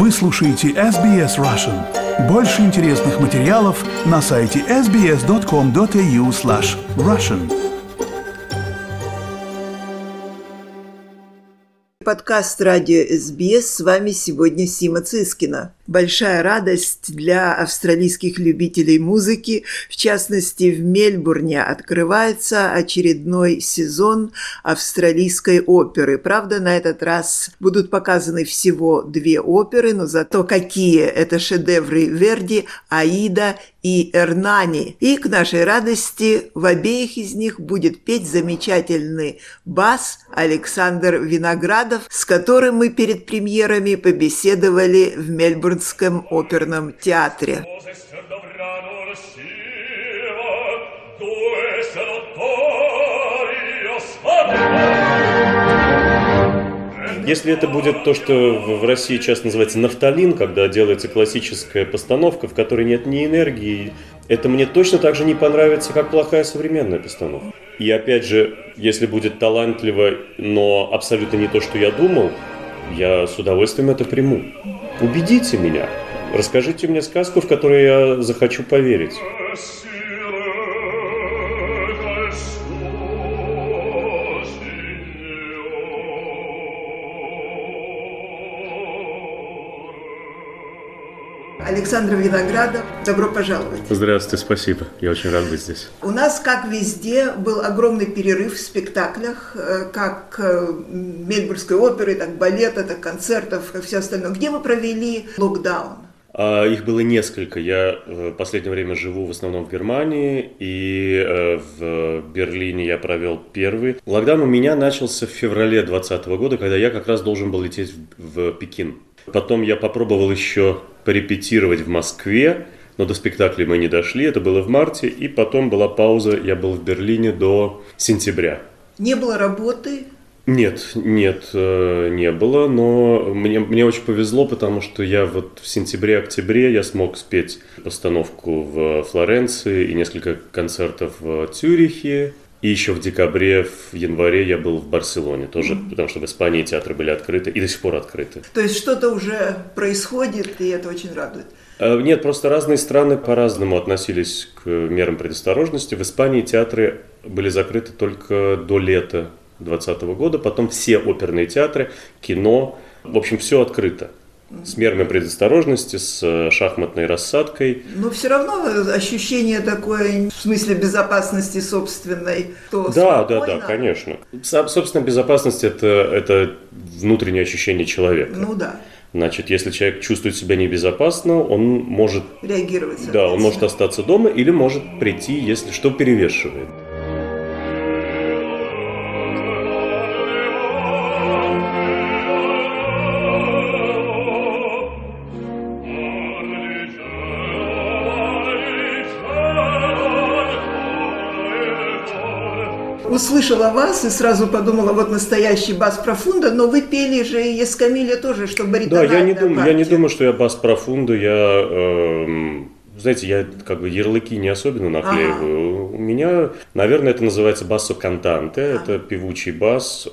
Вы слушаете SBS Russian. Больше интересных материалов на сайте sbs.com.au/russian. Подкаст «Радио СБС». С вами сегодня Сима Цискина. Большая радость для австралийских любителей музыки. В частности, в Мельбурне открывается очередной сезон австралийской оперы. Правда, на этот раз будут показаны всего 2 оперы, но зато какие это шедевры Верди, Аида и Эрнани. И к нашей радости в обеих из них будет петь замечательный бас Александр Виноградов, с которым мы перед премьерами побеседовали в Мельбурнском оперном театре. Если это будет то, что в России часто называется нафталин, когда делается классическая постановка, в которой нет ни энергии, это мне точно так же не понравится, как плохая современная постановка. И опять же, если будет талантливо, но абсолютно не то, что я думал, я с удовольствием это приму. Убедите меня, расскажите мне сказку, в которую я захочу поверить. Александр Виноградов, добро пожаловать. Здравствуйте, спасибо. Я очень рад быть здесь. У нас, как везде, был огромный перерыв в спектаклях, как Мельбурнской оперы, так балета, так концертов, как все остальное. Где вы провели локдаун? Их было несколько. Я в последнее время живу в основном в Германии, и в Берлине я провел первый. Локдаун у меня начался в феврале 2020 года, когда я как раз должен был лететь в Пекин. Потом я попробовал еще порепетировать в Москве, но до спектакля мы не дошли, это было в марте, и потом была пауза, я был в Берлине до сентября. Не было работы? Нет, не было, но мне очень повезло, потому что я вот в сентябре-октябре я смог спеть постановку в Флоренции и несколько концертов в Цюрихе. И еще в декабре, в январе я был в Барселоне тоже, потому что в Испании театры были открыты и до сих пор открыты. То есть что-то уже происходит, и это очень радует? Нет, просто разные страны по-разному относились к мерам предосторожности. В Испании театры были закрыты только до лета 2020 года, потом все оперные театры, кино, в общем, все открыто. С мерами предосторожности, с шахматной рассадкой. Но все равно ощущение такое, в смысле безопасности собственной. Да, конечно. Собственно, безопасность – это внутреннее ощущение человека. Ну да. Значит, если человек чувствует себя небезопасно, он может реагировать. Да, он может остаться дома или может прийти, если что перевешивает. Услышала вас и сразу подумала, вот настоящий бас профунда, но вы пели же и Эскамилья тоже, что баритональная партия. Да, я не думаю, что я бас профунда, знаете, я как бы ярлыки не особенно наклеиваю. У меня, наверное, это называется бассо кантанте, это певучий бас,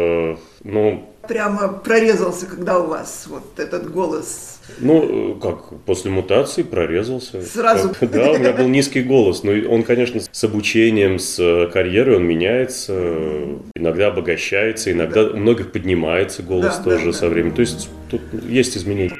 Прямо прорезался, когда у вас вот этот голос. Как после мутации прорезался. Сразу. Да, у меня был низкий голос, но он, конечно, с обучением, с карьерой он меняется, иногда обогащается, иногда у многих поднимается голос тоже со временем. То есть тут есть изменения.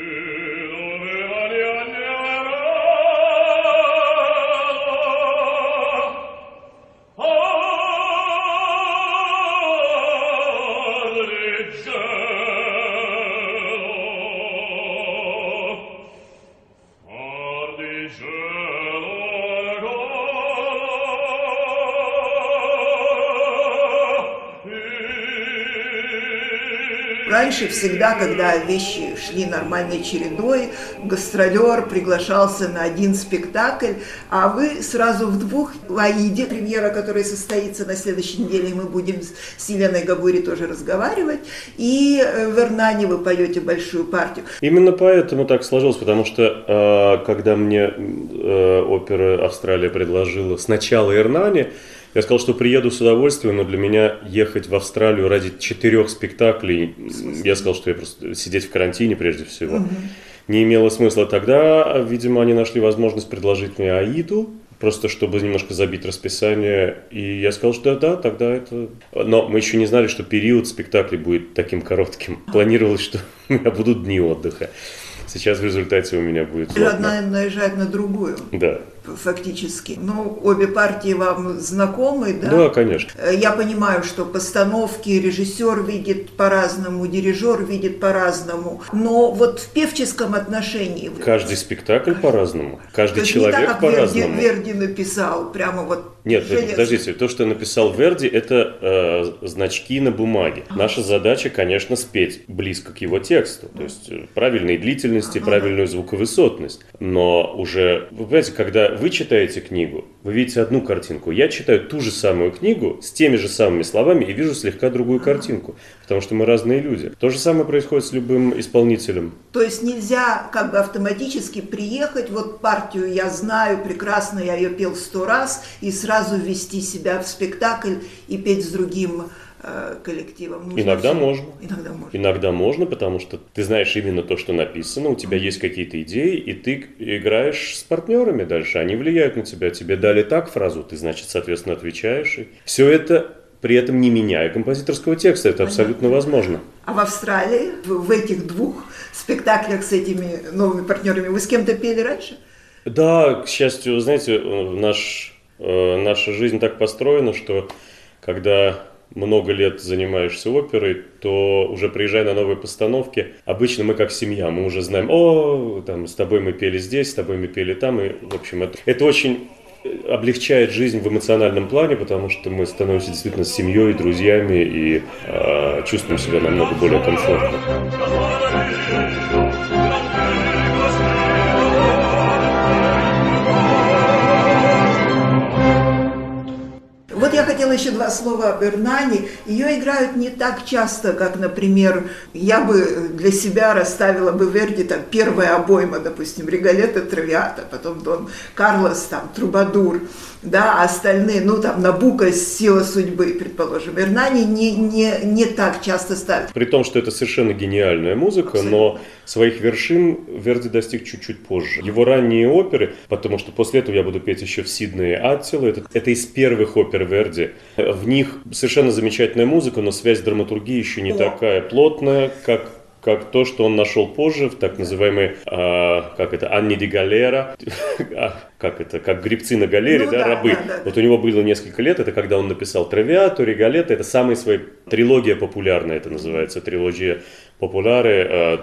Раньше всегда, когда вещи шли нормальной чередой, гастролер приглашался на один спектакль, а вы сразу в 2. В Аиде, премьера, которая состоится на следующей неделе, мы будем с Еленой Габури тоже разговаривать, и в Эрнани вы поете большую партию. Именно поэтому так сложилось, потому что когда мне опера «Австралия» предложила сначала Эрнани, Я сказал, что приеду с удовольствием, но для меня ехать в Австралию ради 4 спектаклей, я сказал, что я просто сидеть в карантине прежде всего, не имело смысла. Тогда, видимо, они нашли возможность предложить мне Аиду, просто чтобы немножко забить расписание. И я сказал, что да, тогда это... Но мы еще не знали, что период спектакля будет таким коротким. Планировалось, что у меня будут дни отдыха. Сейчас в результате у меня будет... Одна наезжает на другую. Да. Фактически. Ну, обе партии вам знакомы, да? Да, конечно. Я понимаю, что постановки режиссер видит по-разному, дирижер видит по-разному. Но вот в певческом отношении... Каждый спектакль по-разному. Каждый человек не так, как по-разному. Верди написал, прямо вот... Нет, подождите, то, что написал Верди, это значки на бумаге. Наша задача, конечно, спеть близко к его тексту. То есть правильной длительности, правильную звуковысотность. Но уже, вы понимаете, когда вы читаете книгу, вы видите одну картинку. Я читаю ту же самую книгу с теми же самыми словами и вижу слегка другую картинку. Потому что мы разные люди. То же самое происходит с любым исполнителем. То есть нельзя как бы автоматически приехать, вот партию я знаю прекрасно, я ее пел 100 раз, и сразу ввести себя в спектакль и петь с другим коллективом. Иногда можно. Иногда можно. Иногда можно, потому что ты знаешь именно то, что написано, у тебя есть какие-то идеи, и ты играешь с партнерами дальше, они влияют на тебя. Тебе дали так фразу, ты, значит, соответственно, отвечаешь. И все это при этом не меняя композиторского текста. Это абсолютно возможно. А в Австралии, в этих 2 спектаклях с этими новыми партнерами, вы с кем-то пели раньше? Да, к счастью, вы знаете, наша жизнь так построена, что когда много лет занимаешься оперой, то уже приезжая на новые постановки, обычно мы как семья, мы уже знаем, там, с тобой мы пели здесь, с тобой мы пели там, и, в общем, это очень облегчает жизнь в эмоциональном плане, потому что мы становимся действительно семьей, друзьями и чувствуем себя намного более комфортно. Вот я хотела еще 2 слова об Эрнани. Ее играют не так часто, как, например, я бы для себя расставила бы Верди, там, первая обойма, допустим, Риголетто, Травиата, потом Дон Карлос, там, Трубадур, да, а остальные, ну, там, Набуко, Сила судьбы, предположим. Эрнани не так часто ставят. При том, что это совершенно гениальная музыка, абсолютно. Но своих вершин Верди достиг чуть-чуть позже. Его ранние оперы, потому что после этого я буду петь еще в Сиднее Аттила, это из первых опер Верди. В них совершенно замечательная музыка, но связь драматургии еще не такая плотная, как то, что он нашел позже в так называемой, Анни ди Галера, как гребцы на галере, рабы. Да. Вот у него было несколько лет, это когда он написал Травиату, Риголетто, это самая своя трилогия популярная, это называется, трилогия популяре,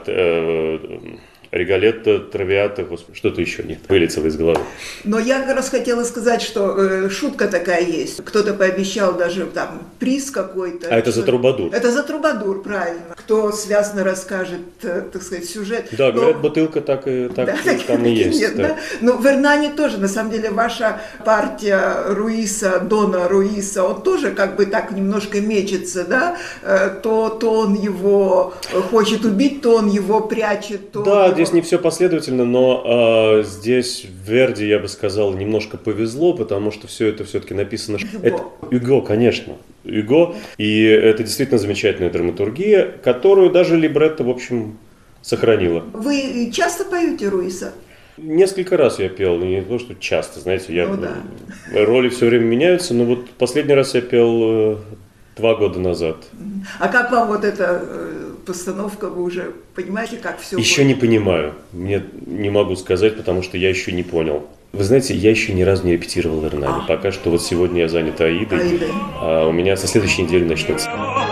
Риголетто, Травиата, что-то еще нет, вылетело из головы. Но я как раз хотела сказать, что шутка такая есть. Кто-то пообещал даже там приз какой-то. А это за Трубадур. Это за Трубадур, правильно. Кто связно расскажет, так сказать, сюжет. Да, говорят, бутылка так там и есть. Нет, да. Но в Эрнани тоже, на самом деле, ваша партия Дона Руиса, он тоже как бы так немножко мечется, да? То он его хочет убить, то он его прячет, то... Да, здесь не все последовательно, но здесь Верди, я бы сказал, немножко повезло, потому что все это все-таки написано... Юго, конечно. Юго. И это действительно замечательная драматургия, которую даже либретто, в общем, сохранила. Вы часто поете Руиса? Несколько раз я пел, не то, что часто, знаете, роли все время меняются, но вот последний раз я пел 2 года назад. А как вам вот эта постановка, вы уже понимаете, как все Еще будет? Не понимаю, мне не могу сказать, потому что я еще не понял. Вы знаете, я еще ни разу не репетировал Эрнани, пока что вот сегодня я занят Аидой, а у меня со следующей недели начнется.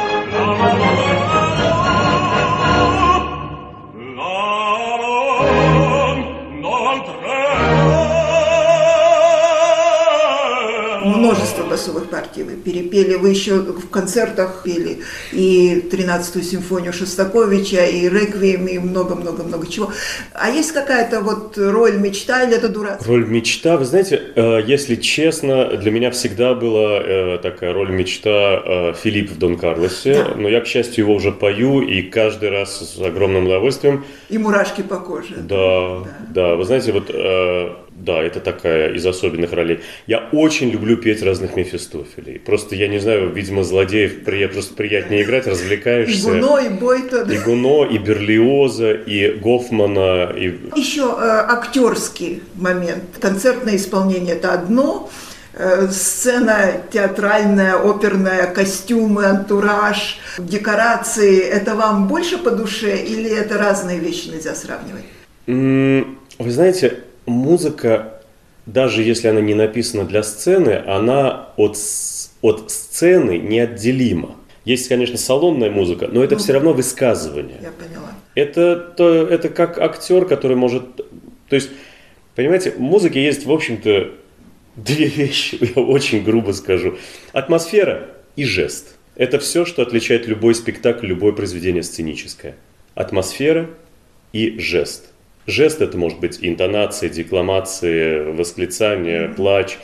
Множество басовых партий вы перепели, вы еще в концертах пели и 13-ю симфонию Шостаковича, и реквием, и много-много-много чего. А есть какая-то вот роль мечта или это дурацкая? Роль мечта, вы знаете, если честно, для меня всегда была такая роль мечта Филипп в Дон Карлосе, да. Но я, к счастью, его уже пою, и каждый раз с огромным удовольствием. И мурашки по коже. Да, вы знаете, вот Да, это такая из особенных ролей. Я очень люблю петь разных Мефистофелей. Просто, я не знаю, видимо, злодеев просто приятнее играть, развлекаешься. И Гуно, и Бойто. И Гуно, и Берлиоза, и Гофмана. И... Еще актерский момент. Концертное исполнение – это одно. Сцена театральная, оперная, костюмы, антураж, декорации – это вам больше по душе или это разные вещи, нельзя сравнивать? Вы знаете, музыка, даже если она не написана для сцены, она от сцены неотделима. Есть, конечно, салонная музыка, но это все равно высказывание. Я поняла. Это как актер, который может... То есть, понимаете, в музыке есть, в общем-то, две вещи, я очень грубо скажу. Атмосфера и жест. Это все, что отличает любой спектакль, любое произведение сценическое. Атмосфера и жест. Жест – это может быть интонация, декламация, восклицание, плач.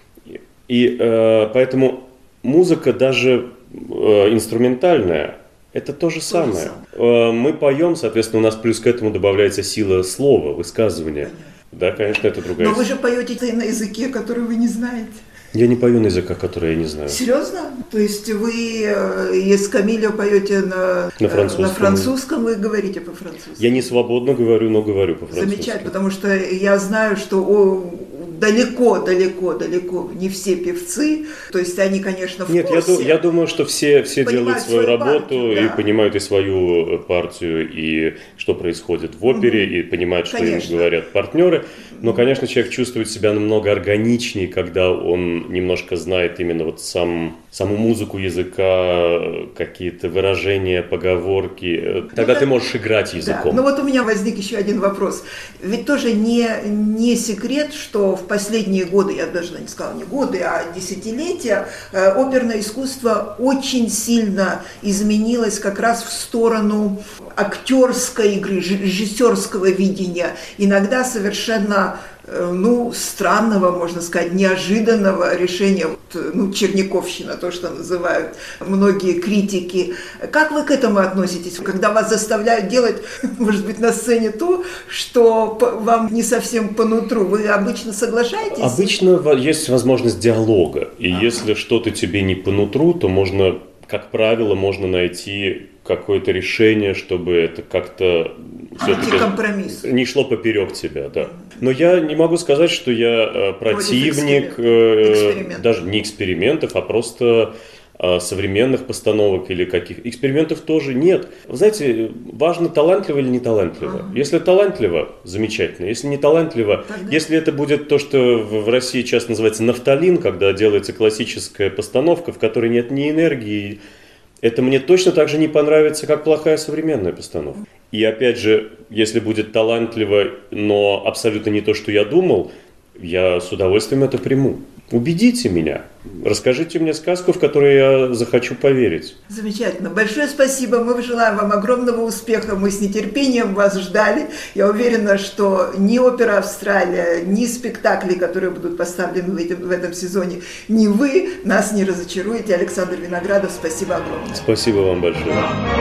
И поэтому музыка, даже инструментальная, это то же самое. Мы поем, соответственно, у нас плюс к этому добавляется сила слова, высказывания. Понятно. Да, конечно, это другая. Но вы же поете на языке, который вы не знаете. Я не пою на языках, которые я не знаю. Серьезно? То есть вы из Камиля поете на французском и говорите по-французски? Я не свободно говорю, но говорю по-французски. Замечательно, потому что я знаю, что далеко не все певцы, то есть они, конечно, в Нет, курсе. я думаю, что все делают свою работу партию, да. И понимают и свою партию, и что происходит в опере, и понимают, что им говорят партнеры. Но, конечно, человек чувствует себя намного органичнее, когда он немножко знает именно вот саму музыку языка, какие-то выражения, поговорки. Тогда ты можешь играть языком. Да. Но вот у меня возник еще один вопрос. Ведь тоже не секрет, что в последние годы, я даже не сказала не годы, а десятилетия, оперное искусство очень сильно изменилось как раз в сторону актерской игры, режиссерского видения. Иногда совершенно странного, можно сказать, неожиданного решения, черниковщина, то, что называют многие критики. Как вы к этому относитесь, когда вас заставляют делать, может быть, на сцене то, что вам не совсем по нутру? Вы обычно соглашаетесь? Обычно есть возможность диалога, и если что-то тебе не по нутру, то можно, как правило, можно найти какое-то решение, чтобы это как-то все-таки не шло поперек тебя, да. Но я не могу сказать, что я противник даже не экспериментов, а просто современных постановок или каких. Экспериментов тоже нет. Вы знаете, важно, талантливо или не талантливо. Если талантливо, замечательно. Если не талантливо, если это будет то, что в России часто называется нафталин, когда делается классическая постановка, в которой нет ни энергии, это мне точно так же не понравится, как плохая современная постановка. И опять же, если будет талантливо, но абсолютно не то, что я думал, я с удовольствием это приму. Убедите меня, расскажите мне сказку, в которую я захочу поверить. Замечательно. Большое спасибо. Мы желаем вам огромного успеха. Мы с нетерпением вас ждали. Я уверена, что ни опера «Австралия», ни спектакли, которые будут поставлены в этом сезоне, ни вы нас не разочаруете. Александр Виноградов, спасибо огромное. Спасибо вам большое.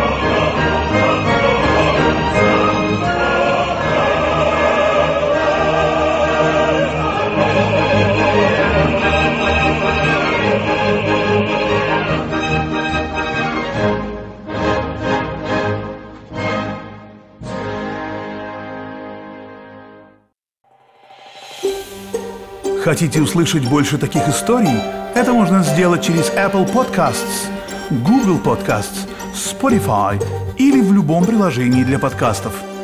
Хотите услышать больше таких историй? Это можно сделать через Apple Podcasts, Google Podcasts, Spotify или в любом приложении для подкастов.